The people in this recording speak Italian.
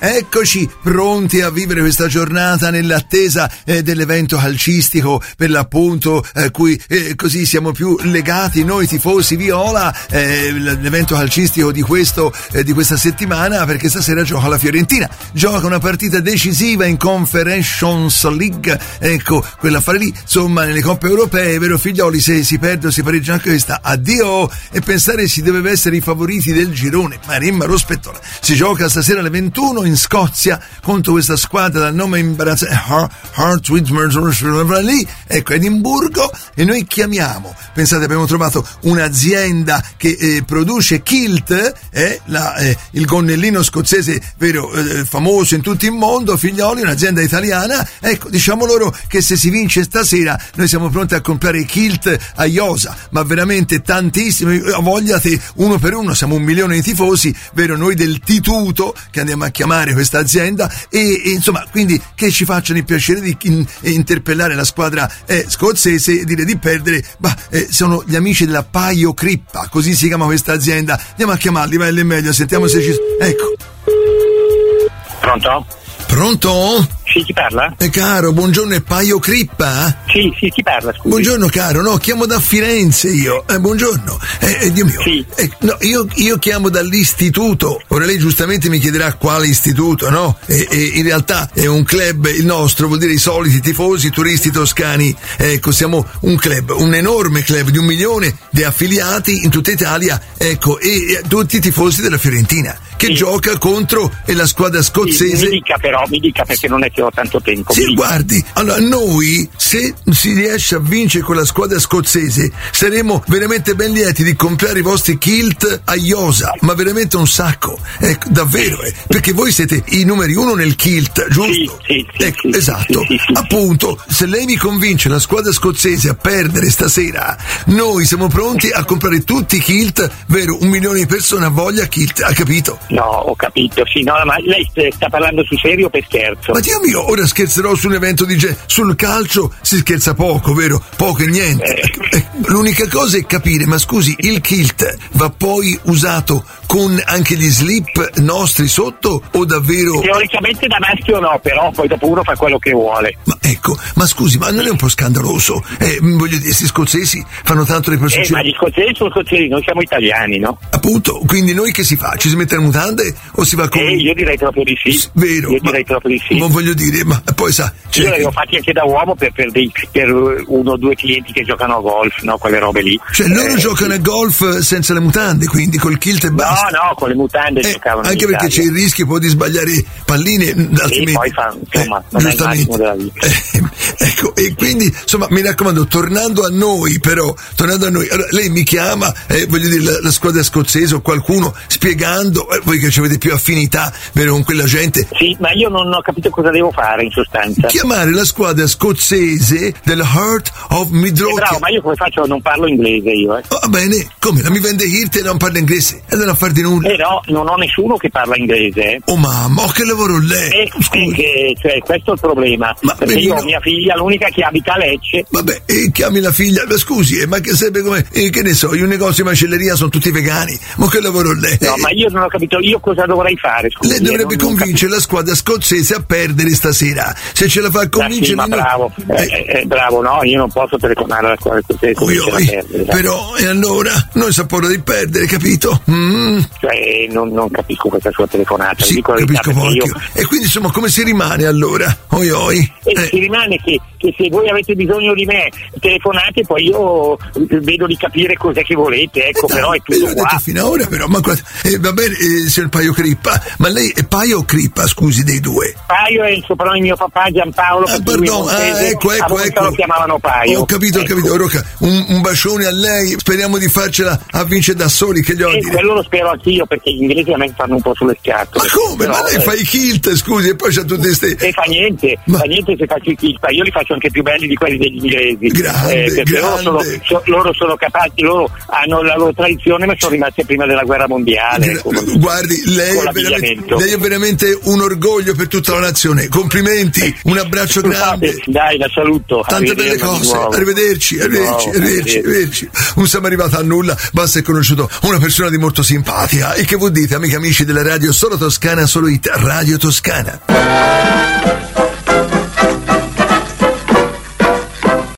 eccoci pronti a vivere questa giornata nell'attesa dell'evento calcistico, per l'appunto cui così siamo più legati noi tifosi viola, l'evento calcistico di questa settimana, perché stasera gioca la Fiorentina, gioca una partita decisiva in Conference League, ecco, quell'affare lì, insomma, nelle coppe europee, vero figlioli, se si perde o si pareggia anche questa, addio, e pensare si doveva essere i favoriti del girone, Marimma Rospettola. Si gioca stasera alle 21 in Scozia contro questa squadra dal nome imbarazzante Heart Whitmer lì, ecco, Edimburgo, e noi chiamiamo, pensate, abbiamo trovato un'azienda che produce kilt, il gonnellino scozzese vero, famoso in tutto il mondo, figlioli, un'azienda italiana, ecco, diciamo loro che se si vince stasera noi siamo pronti a comprare i kilt a Iosa, ma veramente tantissimi, vogliate uno per uno, siamo 1 milione di tifosi, vero, noi del Tituto che andiamo a chiamare questa azienda, e insomma, quindi che ci facciano il piacere di interpellare la squadra scozzese e dire di perdere, sono gli amici della Paio Crippa, così si chiama questa azienda, andiamo a chiamarli, vai, è meglio, sentiamo se ci... ecco. Pronto? Pronto? Sì, chi parla? Caro, buongiorno, è Paio Crippa? Sì, chi parla, scusi? Buongiorno caro, no, chiamo da Firenze io, buongiorno, Dio mio. Sì. No, io chiamo dall'istituto, ora lei giustamente mi chiederà quale istituto, no? In realtà è un club, il nostro, vuol dire i soliti tifosi turisti toscani, ecco, siamo un club, un enorme club di 1 milione di affiliati in tutta Italia, ecco, e tutti i tifosi della Fiorentina, che sì, gioca contro la squadra scozzese. Sì, mi dica perché non è che ho tanto tempo. Sì, guardi, allora noi, se si riesce a vincere con la squadra scozzese, saremo veramente ben lieti di comprare i vostri kilt a Iosa, ma veramente un sacco, ecco, davvero, perché voi siete i numeri 1 nel kilt, giusto? Sì, ecco, sì, esatto, sì, appunto, se lei mi convince la squadra scozzese a perdere stasera, noi siamo pronti a comprare tutti i kilt, vero, 1 milione di persone ha voglia kilt, ha capito? No, ho capito, sì, no, ma lei sta parlando sul serio o per scherzo? Ma Dio mio, ora scherzerò su un evento di sul calcio si scherza poco, vero? Poco e niente. L'unica cosa è capire, ma scusi, il kilt va poi usato con anche gli slip nostri sotto o davvero? Teoricamente da maschio no, però poi dopo uno fa quello che vuole. Ma ecco, ma scusi, ma non è un po' scandaloso? Voglio dire, questi scozzesi fanno tanto le processioni. Ma gli scozzesi sono scozzesi, noi siamo italiani, no? Appunto, quindi noi che si fa? Ci si mette le mutande o si va con... io direi proprio di sì. Vero? Io direi proprio di sì. Non voglio dire, ma poi sa... Io li ho fatti anche da uomo per 1 o 2 clienti che giocano a golf, no? Quelle robe lì. Cioè loro giocano a golf senza le mutande, quindi col kilt e basta. No, con le mutande giocavano. Anche perché c'è il rischio poi di sbagliare palline, altrimenti. E poi insomma, non è il massimo della vita. Ecco, e quindi, insomma, mi raccomando, tornando a noi, allora, lei mi chiama, voglio dire, la squadra scozzese o qualcuno, spiegando, voi che ci avete più affinità, vero, con quella gente. Sì, ma io non ho capito cosa devo fare, in sostanza. Chiamare la squadra scozzese del Heart of Midlothian. Bravo, ma io come faccio? Non parlo inglese io, Va bene, come? La mi vende Hirt e non parla inglese? E non a far di nulla? No, non ho nessuno che parla inglese. Oh mamma, che lavoro lei? Cioè, questo è il problema. Perché io ho mia figlia, l'unica che abita a Lecce. Vabbè, chiami la figlia, ma scusi, ma che serve come, che ne so, io un negozio di macelleria sono tutti vegani, ma che lavoro lei? No, ma io non ho capito, io cosa dovrei fare? Scusi, lei dovrebbe convincere la squadra scozzese a perdere stasera, se ce la fa convincere. Sì, ma bravo, bravo, no, io non posso telefonare alla squadra scozzese. Però, e allora? Noi sappiamo di perdere, capito? Cioè, non capisco questa sua telefonata. Sì, dico capisco molto. E quindi, insomma, come si rimane allora? Si rimane che se voi avete bisogno di me telefonate, poi io vedo di capire cos'è che volete, ecco, però è tutto qua. Detto fino ad ora, però, ma va bene, signor Paio Crippa, ma lei è Paio o Crippa, scusi, dei due? Paio è il soprannome di mio papà Giampaolo, ecco. lo chiamavano Paio. Ho capito. Rocca, un bacione a lei, speriamo di farcela a vincere da soli, che gli ho a dire. Quello lo spero anch'io, perché gli inglesi a me fanno un po' sulle scatole. Ma come? Ma lei fa i kilt, scusi, e poi c'ha tutte queste... E fa niente se faccio i kilt, io li faccio spesso anche più belli di quelli degli inglesi. Grande. Loro sono capaci, loro hanno la loro tradizione, ma sono rimasti prima della guerra mondiale. Guardi, lei è veramente un orgoglio per tutta la nazione. Complimenti, un abbraccio grande. Dai, la saluto. Tante belle cose. Arrivederci. Non siamo arrivati a nulla, basta è conosciuto una persona di molto simpatica. E che voi dite, amici della radio Solo Toscana, Solo It, Radio Toscana.